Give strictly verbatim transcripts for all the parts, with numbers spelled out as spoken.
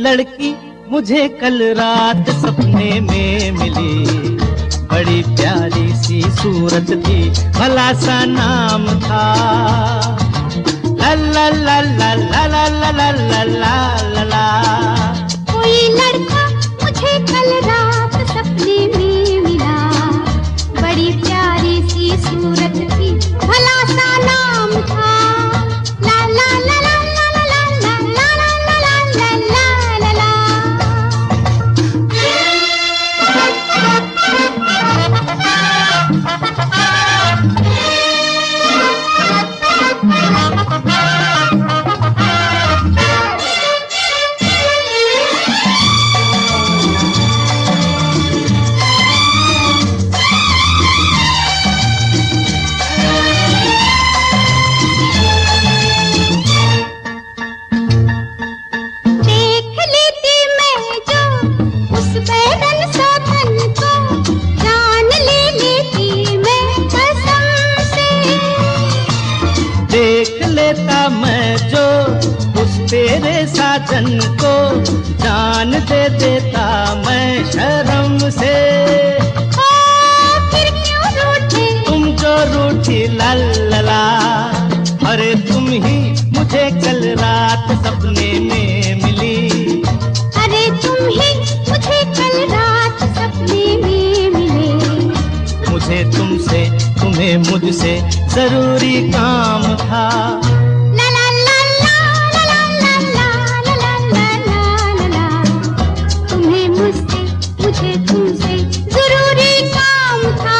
लड़की मुझे कल रात सपने में मिली, बड़ी प्यारी सी सूरत थी, भला सा नाम था। ला ला ला ला ला ला ला ला ला ला ला। कोई लड़का मुझे कल रात सपने में मिला, बड़ी प्यारी सी सूरत थी, भला सा नाम था। ला ला ला ला ला ला ला ला ला ला ला ला ला। मैं जो उस तेरे साजन को जान दे देता मैं शर्म से। ओ, फिर क्यों रूठी तुम जो रूठी ला ला ला। अरे तुम ही मुझे कल रात सपने में मिली, अरे तुम ही मुझे कल रात सपने में मिले। मुझे तुमसे तुम्हें मुझसे जरूरी काम था। मुझे तुमसे जरूरी काम था।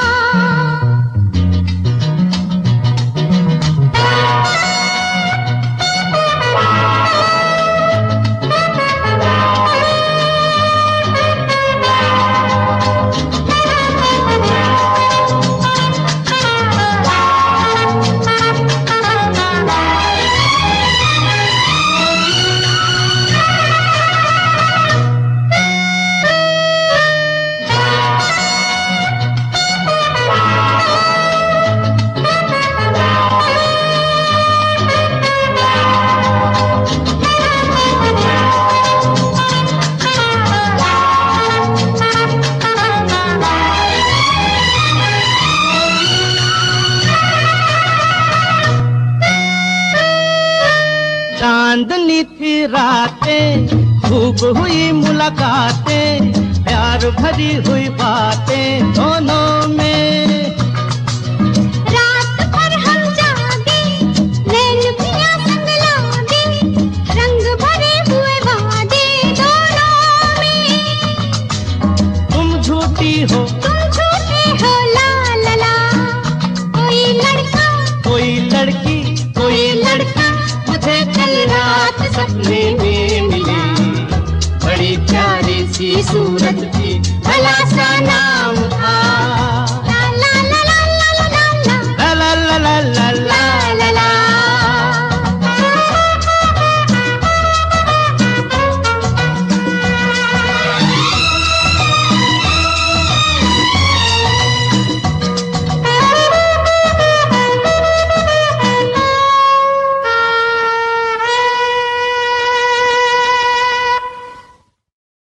चांदनी थी रातें, खूब हुई मुलाकातें, प्यार भरी हुई बातें दोनों में। रात भर हम जागे, नैन पिया संग लागे, रंग भरे हुए वादे दोनों में। तुम झूठी हो तुम झूठे हो ला ला ला। कोई लड़का कोई लड़की कोई लड़का मुझे कल रात सपने में मिली, बड़ी प्यारी सी सूरत